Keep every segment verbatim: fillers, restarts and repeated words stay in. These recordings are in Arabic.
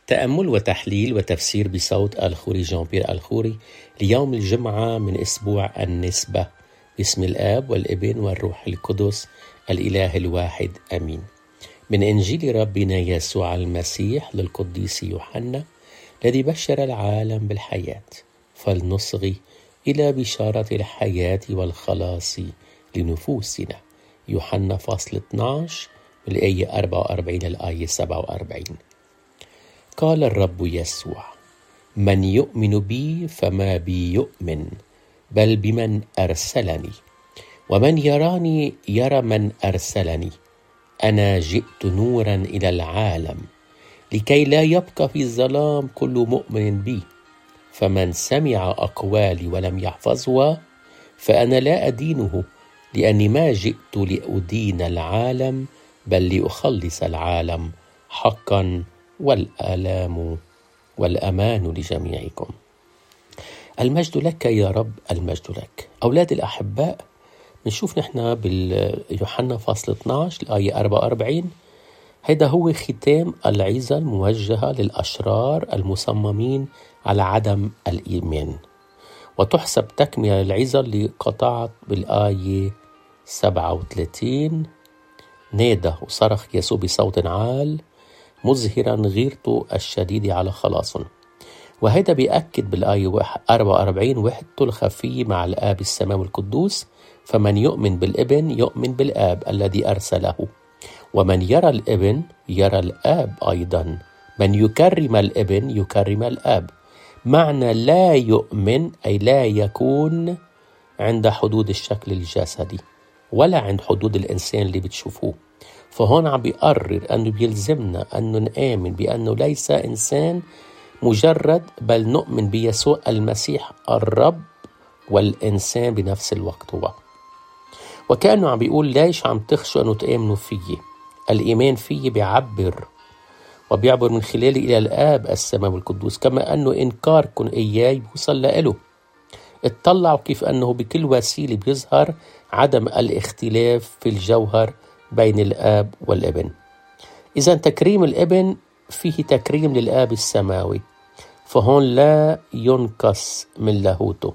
تأمل وتحليل وتفسير بصوت الخوري جان بيير الخوري ليوم الجمعة من أسبوع النسبة، باسم الآب والابن والروح القدس الإله الواحد آمين. من إنجيل ربنا يسوع المسيح للقديس يوحنا الذي بشر العالم بالحياة، فلنصغي إلى بشارة الحياة والخلاص لنفوسنا. يوحنا فصل اثناشر الآية أربعة وأربعين للآية سبعة وأربعين. قال الرب يسوع: من يؤمن بي فما بي يؤمن، بل بمن أرسلني، ومن يراني يرى من أرسلني. أنا جئت نورا إلى العالم لكي لا يبقى في الظلام كل مؤمن بي. فمن سمع أقوالي ولم يحفظها فأنا لا أدينه، لأني ما جئت لأدين العالم بل لأخلص العالم حقا. والآلام والأمان لجميعكم. المجد لك يا رب، المجد لك. أولاد الأحباء، نشوف نحن باليوحنا فصل اثناشر الآية أربعة وأربعين، هذا هو ختام العظة الموجهة للأشرار المصممين على عدم الإيمان، وتحسب تكملة العظة اللي قطعت بالآية سبعة وثلاثين. نادى وصرخ يسوع بصوت عال مظهرا غيرته الشديدة على خلاص. وهذا بيأكد بالآية أربعة وأربعين وحدته الخفية مع الآب السماوي القدوس. فمن يؤمن بالابن يؤمن بالآب الذي أرسله، ومن يرى الابن يرى الآب أيضا. من يكرم الابن يكرم الآب. معنى لا يؤمن أي لا يكون عند حدود الشكل الجسدي ولا عند حدود الإنسان اللي بتشوفوه. فهون عم بيقرر أنه بيلزمنا أنه نآمن بأنه ليس إنسان مجرد، بل نؤمن بيسوع المسيح الرب والإنسان بنفس الوقت هو. وكأنه عم بيقول ليش عم تخشوا أنه تآمنوا فيه؟ الإيمان فيه بيعبر وبيعبر من خلالي إلى الآب السماوي القدوس، كما أنه إنكاركم إياه بيوصل له. اطلعوا كيف أنه بكل وسيلة بيظهر عدم الاختلاف في الجوهر بين الآب والابن. إذا تكريم الابن فيه تكريم للآب السماوي، فهون لا ينقص من لاهوته.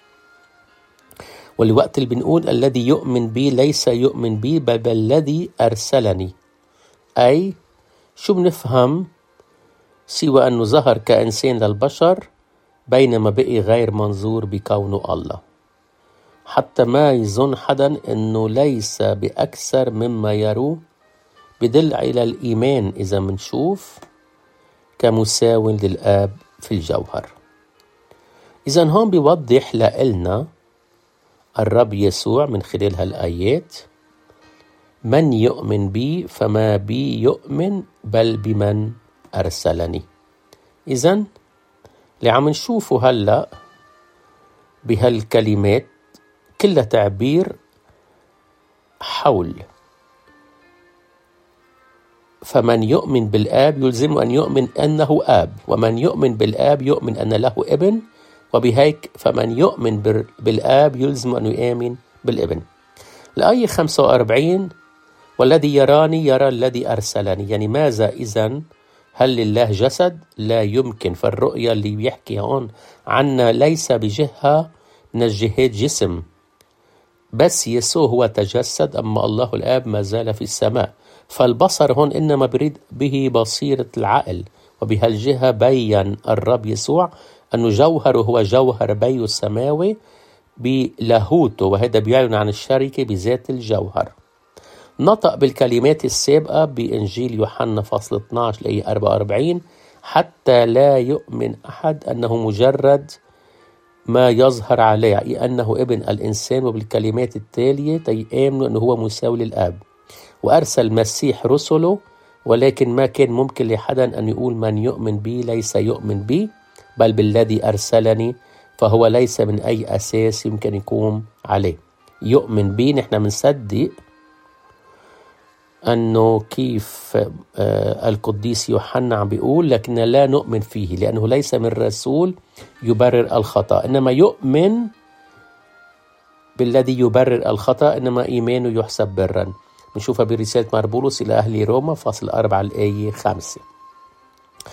والوقت اللي بنقول الذي يؤمن بي ليس يؤمن بي بل بالذي أرسلني، أي شو بنفهم؟ سوى أنه ظهر كإنسان للبشر بينما بقي غير منظور بكونه الله، حتى ما يظن حدا أنه ليس بأكثر مما يروه. بدل على الإيمان إذا منشوف كمساو للآب في الجوهر. إذا هون بيوضح لنا الرب يسوع من خلال هالآيات: من يؤمن بي فما بي يؤمن بل بمن أرسلني. إذا اللي عم نشوفه هلأ بهالكلمات كلها تعبير حول فمن يؤمن بالآب يلزم أن يؤمن أنه آب، ومن يؤمن بالآب يؤمن أن له ابن، وبهيك فمن يؤمن بالآب يلزم أن يؤمن بالابن. الآية خمسة وأربعين: والذي يراني يرى الذي أرسلني. يعني ماذا إذن؟ هل لله جسد؟ لا يمكن. فالرؤية اللي بيحكي هون عنا ليس بجهة من الجهات جسم، بس يسوع هو تجسد، أما الله الآب ما زال في السماء. فالبصر هون إنما بريد به بصيرة العقل. وبهالجهة بيّن الرب يسوع أنه جوهره هو جوهر بيه السماوي بلاهوته، وهذا بيعلن عن الشركة بذات الجوهر. نطق بالكلمات السابقة بإنجيل يوحنا فصل اثناشر الآية أربعة وأربعين: حتى لا يؤمن أحد أنه مجرد ما يظهر عليه، أي أنه ابن الإنسان. وبالكلمات التالية تيآمنوا أنه هو مساوي للآب. وأرسل المسيح رسله، ولكن ما كان ممكن لحدا أن يقول من يؤمن بي ليس يؤمن بي بل بالذي أرسلني، فهو ليس من أي أساس يمكن يقوم عليه. يؤمن بي نحن منصدق أنه كيف آه القديس يوحنا عم بيقول، لكن لا نؤمن فيه لأنه ليس من رسول يبرر الخطأ، إنما يؤمن بالذي يبرر الخطأ، إنما إيمانه يحسب برا. نشوفها برسالة مار بولس إلى أهل روما فصل أربعة الآية خمسة.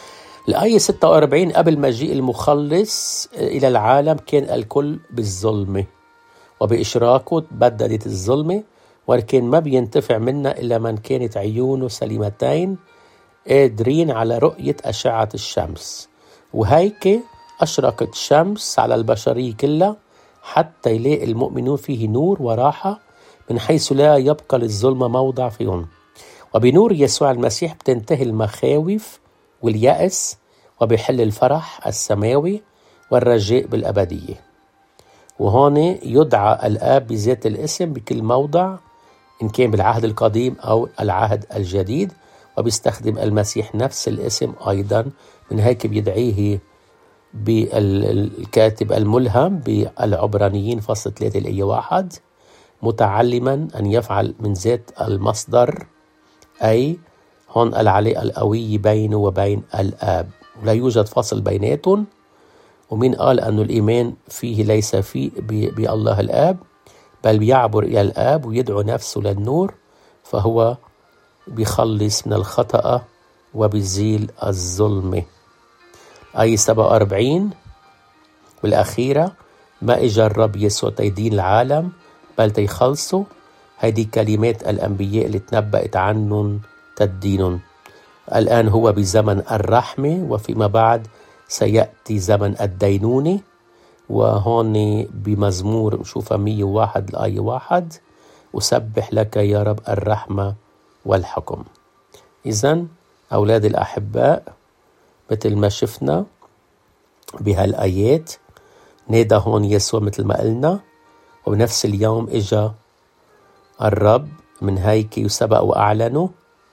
الآية ستة وأربعين: قبل مجيء المخلص إلى العالم كان الكل بالظلمة، وبإشراكه تبددت الظلمة، ولكن ما بينتفع منا إلا من كانت عيونه سليمتين قادرين على رؤية أشعة الشمس. وهيك أشرقت الشمس على البشرية كلها حتى يلاقي المؤمنون فيه نور وراحة من حيث لا يبقى للظلمة موضع فيهم. وبنور يسوع المسيح بتنتهي المخاوف واليأس، وبيحل الفرح السماوي والرجاء بالأبدية. وهون يدعى الآب بذات الاسم بكل موضع إن كان بالعهد القديم أو العهد الجديد، وبيستخدم المسيح نفس الاسم أيضا. من هيك بيدعيه بالكاتب الملهم بالعبرانيين فصل ثلاثة الآية واحد: متعلما أن يفعل من ذات المصدر، أي هون العلاقة القوية بينه وبين الآب، ولا يوجد فصل بيناتهم. ومين قال أنه الإيمان فيه ليس فيه بالله الآب، بل بيعبر إلى الآب ويدعو نفسه للنور، فهو بيخلص من الخطأ وبيزيل الظلمة. آية سبعة وأربعين والأخيرة: ما إجا الرب يسوع تيدين العالم بل تيخلصه. هذه كلمات الأنبياء اللي تنبأت عنهم تدينهم. الآن هو بزمن الرحمة، وفيما بعد سيأتي زمن الدينونة. وهون بمزمور نشوفها مية وواحد الآية واحد: أسبح لك يا رب الرحمة والحكم. إذن أولاد الأحباء، مثل ما شفنا بهالآيات، نادى هون يسوع مثل ما قلنا، وبنفس اليوم إجا الرب. من هيك يسبق وأعلنوا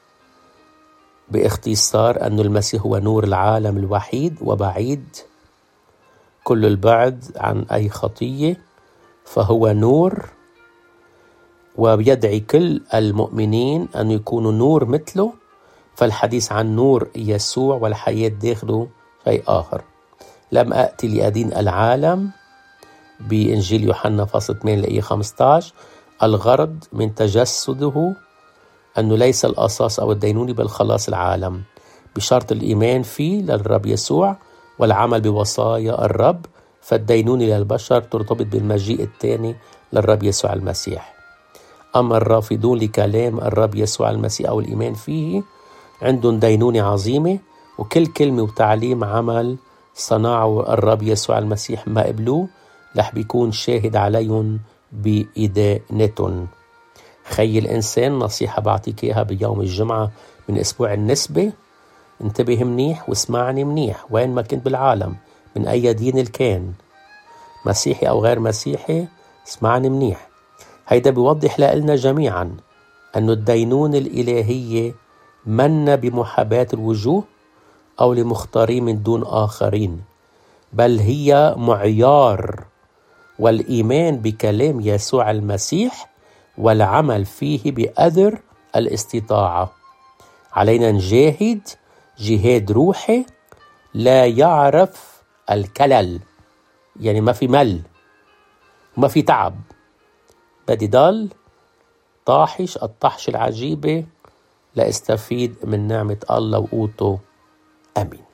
باختصار أن المسيح هو نور العالم الوحيد، وبعيد كل البعد عن أي خطية، فهو نور، ويدعي كل المؤمنين أن يكونوا نور مثله. فالحديث عن نور يسوع والحياة داخله شيء آخر. لم أأتي لأدين العالم بإنجيل يوحنا فصل ثمانية الآية خمسة عشر: الغرض من تجسده أنه ليس الأساس أو الدينوني بل خلاص العالم، بشرط الإيمان فيه للرب يسوع والعمل بوصايا الرب. فالدينوني للبشر ترتبط بالمجيء الثاني للرب يسوع المسيح. أما الرافضون لكلام الرب يسوع المسيح أو الإيمان فيه عندهم دينونة عظيمة، وكل كلمة وتعليم عمل صنعه الرب يسوع المسيح ما قبلوه رح بيكون شاهد عليهم بإدانتهم. خي الإنسان، نصيحة بعطيك إياها بيوم الجمعة من أسبوع النسبة: انتبه منيح واسمعني منيح، وين ما كنت بالعالم، من أي دين كان، مسيحي أو غير مسيحي، اسمعني منيح. هيدا بيوضح لنا جميعا أن الدينونة الإلهية من بمحاباة الوجوه أو لمختارين من دون آخرين، بل هي معيار، والإيمان بكلام يسوع المسيح والعمل فيه بقدر الاستطاعة. علينا نجاهد جهاد روحي لا يعرف الكلل، يعني ما في مل وما في تعب، بدي ضل طاحش الطحش العجيبة لاستفيد من نعمة الله وقوته. آمين.